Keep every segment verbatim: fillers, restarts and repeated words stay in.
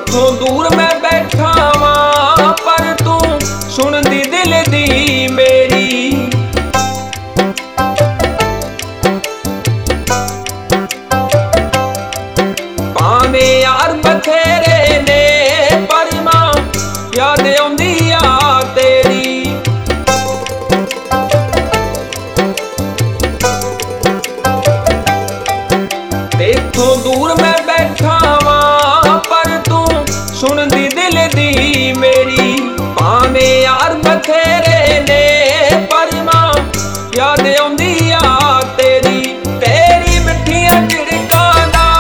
ਤੇਥੋਂ ਦੂਰ ਮੈਂ ਬੈਠਾ ਵਾਂ ਪਰ ਤੂੰ ਸੁਣਦੀ ਦਿਲ ਦੀ ਮੇਰੀ। ਭਾਵੇਂ ਯਾਰ ਬਥੇਰੇ ਨੇ ਪਰ ਮਾਂ ਯਾਦ ਆਉਂਦੀ ਆ ਤੇਰੀ। ਤੇਥੋਂ ਦੂਰ ਮੈਂ ਬੈਠਾ ਵਾਂ ਪਰ ਤੂੰ ਸੁਣਦੀ ਦਿਲ ਦੀ ਮੇਰੀ। ਭਾਵੇਂ ਯਾਰ ਬਥੇਰੇ ਨੇ ਪਰ ਮਾਂ ਯਾਦ ਆਉਂਦੀ ਆ ਤੇਰੀ। ਤੇਰੀ ਮਿੱਠੀਆਂ ਝਿੜਕਾਂ ਦਾ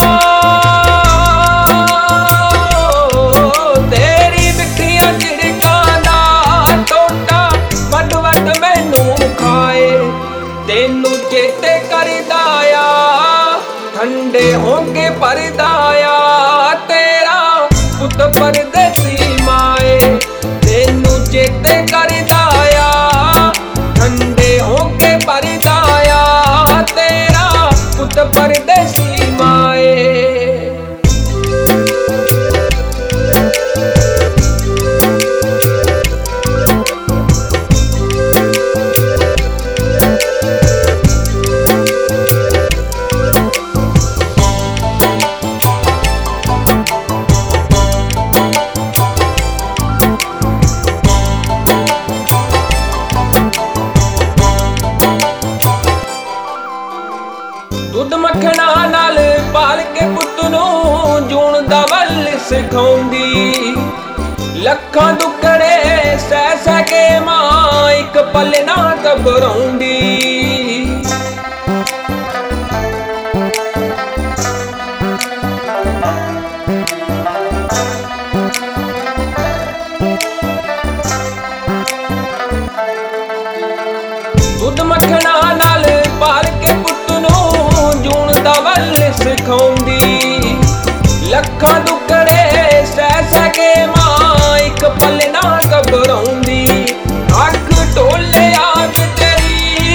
ਤੇਰੀ ਮਿੱਠੀਆਂ ਝਿੜਕਾਂ ਦਾ ਟੋਟਾ ਵੱਡ ਵੱਡ ਮੈਨੂੰ ਖਾਏ। ਤੈਨੂੰ ਚੇਤੇ ਕਰਦਾ ਆ ਠੰਡੇ ਹੋ ਕੇ ਪਰਦਾ ਆ ਤੇਰਾ ਪੁੱਤ ਪਰਦੇਸੀ ਮਾਏ। ਤੈਨੂੰ ਚੇਤੇ ਕਰਦਾ ਆ ਠੰਡੇ ਹੋ ਕੇ ਪਰਦਾ ਆ ਤੇਰਾ ਪੁੱਤ ਪਰਦੇਸੀ ਮਾਏ। ਦੁੱਧ ਮੱਖਣਾ ਨਾਲ ਪਾਲ ਕੇ ਪੁੱਤ ਨੂੰ ਜੂਣ ਦਾ ਵੱਲ ਸਿਖਾਉਂਦੀ। ਲੱਖਾਂ ਦੁੱਖੜੇ ਸਹਿ ਸਹਿ ਕੇ ਮਾਂ ਇੱਕ ਪਲ ਨਾ ਘਬਰਾਉਂਦੀ। ਦੁੱਧ ਮੱਖਣਾ ਨਾਲ ਪਾਲ ਕੇ ਪੁੱਤ ਨੂੰ ਜੂਣ ਦਾ ਵੱਲ ਸਿਖਾਉਂਦੀ। ਲੱਖਾਂ ਦੁੱਖੜੇ ਸਹਿ ਸਹਿ ਕੇ ਮਾਂ ਇੱਕ ਪਲ ਨਾ ਘਬਰਾਉਂਦੀ। ਅੱਖ ਟੋਲਿਆ ਤੇਰੀ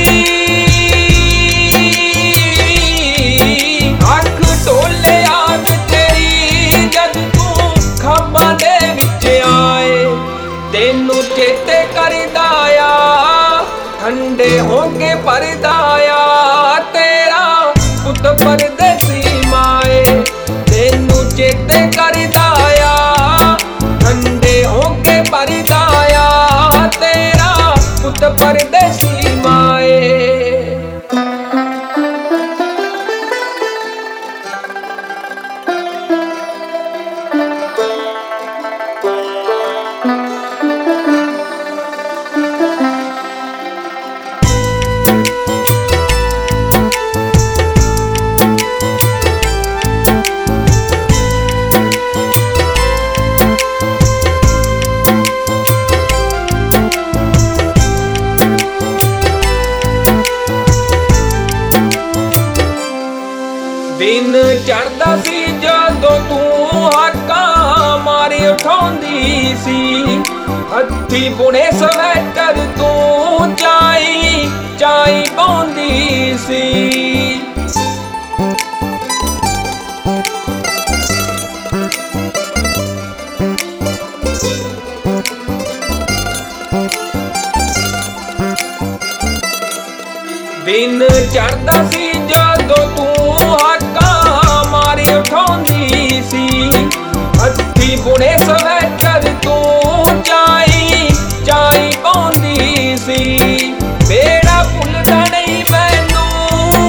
ਅੱਖ ਟੋਲਿਆ ਤੇਰੀ ਜਦ ਤੂੰ ਖਾਬਾਂ ਦੇ ਵਿੱਚ ਆਏ। ਤੈਨੂੰ ਚੇਤੇ ਕਰਦਾ ਆ ਠੰਡੇ ਹੋ ਕੇ ਪਰਦਾ ਆ ਤੇਰਾ ਪੁੱਤ ਪਰਦੇਸੀ ਮਾਏ। ਤੈਨੂੰ ਚੇਤੇ ਕਰਦਾ ਆ ਠੰਡੇ ਹੋ ਕੇ ਪਰਦਾ ਆ ਤੇਰਾ ਪੁੱਤ ਪਰਦੇਸੀ ਮਾਏ। ਦਿਨ ਚੜ੍ਹਦਾ ਸੀ ਜਦੋਂ ਤੂੰ ਹਾਕਾਂ ਮਾਰੀ ਉਠਾਉਂਦੀ ਸੀ। ਹੱਥੀਂ ਬੁਣੇ ਸਵੈਟਰ ਤੂੰ ਚਾਈ ਚਾਈ ਪਾਉਂਦੀ ਸੀ। ਦਿਨ ਚੜ੍ਹਦਾ ਸੀ ਜਦੋਂ ਤੂੰ ਹਾਕਾਂ ਮਾਰੀ ਉਠਾਉਂਦੀ ਸੀ। ਹੱਥੀਂ ਬੁਣੇ ਸਵੈਟਰ ਤੂੰ ਚਾਈ ਚਾਈ ਪਾਉਂਦੀ ਸੀ। ਬੇੜਾ ਭੁੱਲਦਾ ਨਹੀਂ ਮੈਨੂੰ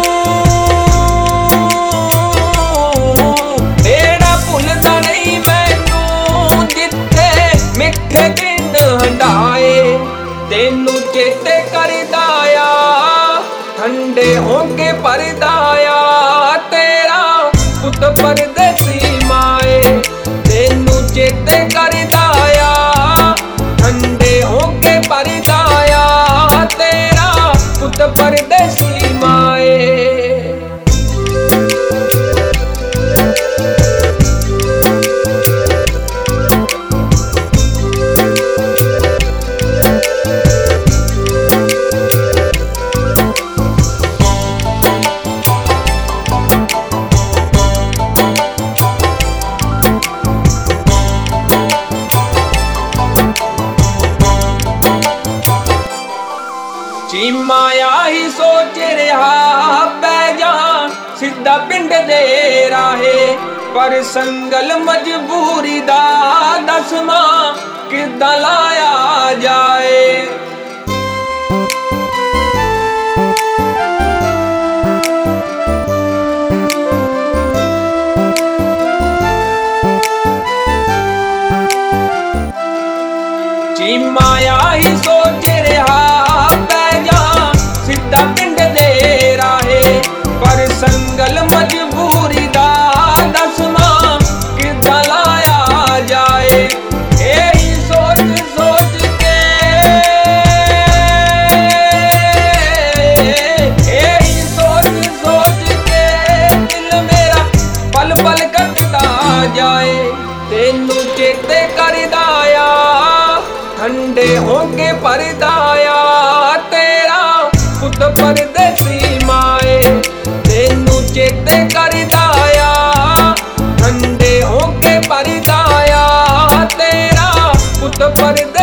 ਬੇੜਾ ਭੁੱਲਦਾ ਨਹੀਂ ਮੈਨੂੰ ਜਿੱਥੇ ਮਿੱਠੇ ਦਿਨ ਹੰਡਾਏ। ਤੈਨੂੰ ਚੇਤੇ ਕਰਦਾ ਆ ਠੰਡੇ ਹੋ ਕੇ ਪਰਦਾ ਆ ਤੇਰਾ ਪੁੱਤ ਪਰਦੇਸੀ ਮਾਏ। ਤੈਨੂੰ ਚੇਤੇ ਕਰਦਾ ਆ ਠੰਡੇ ਹੋ ਕੇ ਪਰਦਾ ਆ ਤੇਰਾ ਪੁੱਤ ਪਰਦੇਸੀ ਮਾਏ। ਚੀਮਾ ਆਹੀ ਸੋਚ ਰਿਹਾ ਪੈ ਜਾ ਸਿੱਧਾ ਪਿੰਡ ਦੇ ਰਾਹੇ, ਪਰ ਸੰਗਲ ਮਜਬੂਰੀ ਦਾ ਦਸਵਾਂ ਕਿੱਦਾਂ ਲਾਇਆ ਜਾਏ। ਚੀਮਾ ਆਹੀ ਸੋਚ ਰਿਹਾ ਪੈ ਜਾ ਸਿੱਧਾ ਪਿੰਡ ਦੇ ਰਾਹੇ, ਪਰ ਸੰਗਲ ਮਜਬੂਰੀ ਦਾ ਦਸਵਾਂ ਕਿੱਦਾਂ ਲਾਇਆ ਜਾਏ। ਇਹੀ ਸੋਚ ਸੋਚ ਕੇ ਇਹੀ ਸੋਚ ਸੋਚ ਕੇ ਦਿਲ ਮੇਰਾ ਪਲ ਪਲ ਕੱਟਦਾ ਜਾਏ। ਤੈਨੂੰ ਚੇਤੇ ਕਰਦਾ ਆ ਠੰਡੇ ਹੋ ਕੇ ਪਰਦਾ ਆ ਤੇਰਾ ਪੁੱਤ ਪਰਦੇਸੀ ਮਾਏ। ਤੈਨੂੰ ਚੇਤੇ ਕਰਦਾ ਆ ਠੰਡੇ ਹੋ ਕੇ ਪਰਦਾ ਆ ਤੇਰਾ ਪੁੱਤ ਪਰਦੇਸੀ